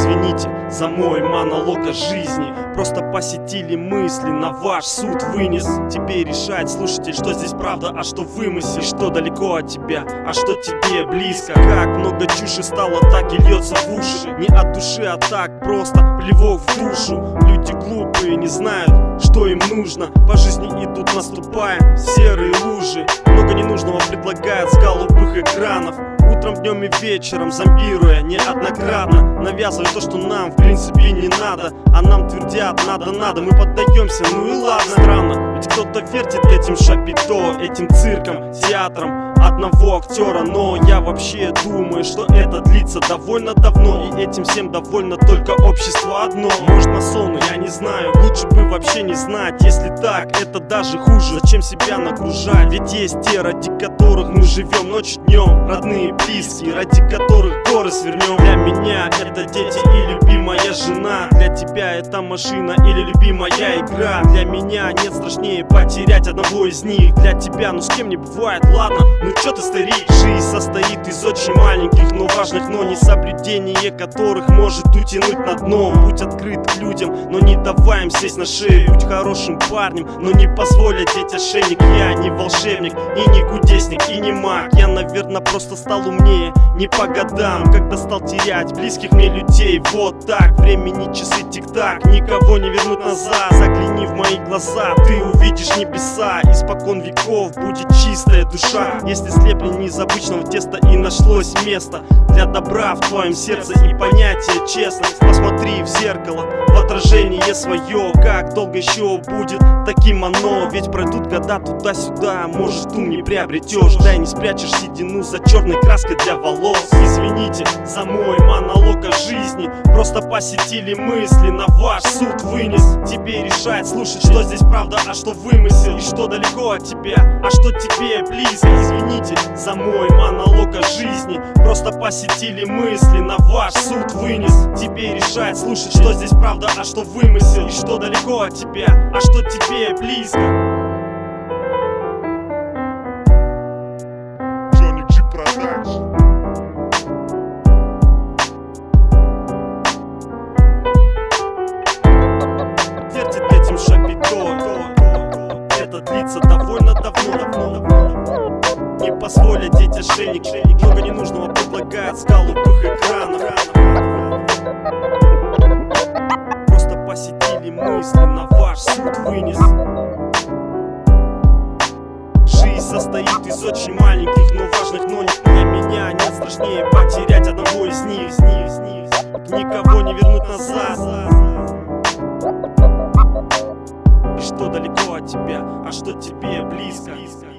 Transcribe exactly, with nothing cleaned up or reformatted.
Извините за мой монолог о жизни, просто посетили мысли, на ваш суд вынес. Теперь решает слушатель, что здесь правда, а что вымысел, и что далеко от тебя, а что тебе близко. Как много чуши стало, так и льется в уши. Не от души, а так просто плевок в душу. Люди глупые, не знают, что им нужно. По жизни идут, наступая в серые лужи. Много ненужного предлагают с голубых экранов. Утром, днем и вечером, зомбируя неоднократно, навязывая то, что нам в принципе не надо. А нам твердят, надо, надо, мы поддаемся, ну и ладно. Странно, ведь кто-то вертит этим шапито, этим цирком, театром одного актера. Но я вообще думаю, что это длится довольно давно, и этим всем довольно только общество одно. Может, масоны, я не знаю, лучше бы вообще не знать. Если так, это даже хуже. Зачем себя нагружать? Ведь есть те, ради которых мы живем ночь днем, родные, близкие, ради которых горы свернем. Для меня это дети и любимая жена. Для тебя это машина или любимая игра. Для меня нет страшнее потерять одного из них. Для тебя, ну с кем не бывает, ладно, ну чё ты, старик? Жизнь состоит из очень маленьких, но важных, но не соблюдение которых может утянуть на дно. Будь открыт к людям, но не давай им сесть на шею. Будь хорошим парнем, но не позволь одеть ошейник. Я не волшебник, и не кудесник, и не маг. Я, наверное, просто стал умнее, не по годам, когда стал терять близких мне людей. Вот так, времени часы тик-так, никого не вернуть назад. Загляни в мои глаза, ты увидишь небеса. Испокон веков будет чистая душа, если слеплен из обычного теста и нашлось место для добра в твоем сердце и понятие честность. Посмотри в зеркало, в отражение свое, как долго еще будет таким оно. Ведь пройдут года туда-сюда, может, ум не приобретешь, да и не спрячешь седину за черной краской для волос. Извините за мой монолог о жизни, просто посетили мысли, на ваш суд вынес. Теперь решает слушать, что здесь правда, а что вымысел, и что далеко от тебя, а что тебе близко. Извините за мой монолог о жизни, просто посетили мысли, на ваш суд вынес. Теперь решает слушать, что здесь правда, а что вымысел, и что далеко от тебя, а что тебе близко. Вертит этим шапито, это длится довольно давно, давно, давно. Не позволь одеть ошейник, много ненужного предлагает с голубых экранов. Просто посетили мысли, на ваш суд вынес. Жизнь состоит из очень маленьких, но важных, но не для меня нет страшнее потерять одного из них. Никого не вернуть назад. И что далеко от тебя, а что тебе близко.